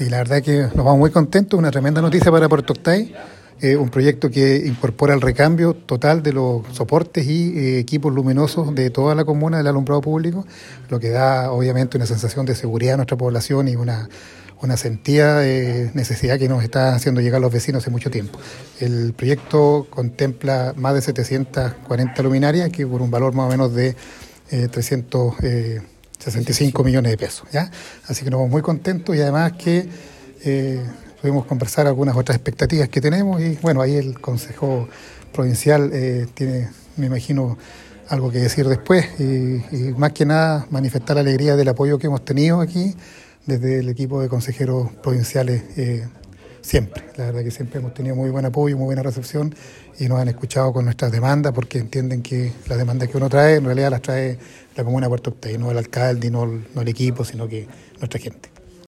Sí, la verdad es que nos vamos muy contentos, una tremenda noticia para Puerto Octay, un proyecto que incorpora el recambio total de los soportes y equipos luminosos de toda la comuna del alumbrado público, lo que da obviamente una sensación de seguridad a nuestra población y una sentida necesidad que nos está haciendo llegar los vecinos hace mucho tiempo. El proyecto contempla más de 740 luminarias, que por un valor más o menos de 365 millones de pesos, ¿ya? Así que nos vamos muy contentos y además que pudimos conversar algunas otras expectativas que tenemos y bueno, ahí el Consejo Provincial tiene, me imagino, algo que decir después y más que nada manifestar la alegría del apoyo que hemos tenido aquí desde el equipo de consejeros provinciales siempre. La verdad que siempre hemos tenido muy buen apoyo, muy buena recepción y nos han escuchado con nuestras demandas porque entienden que las demandas que uno trae en realidad las trae la comuna de Puerto Octay, no el alcalde, no el equipo, sino que nuestra gente.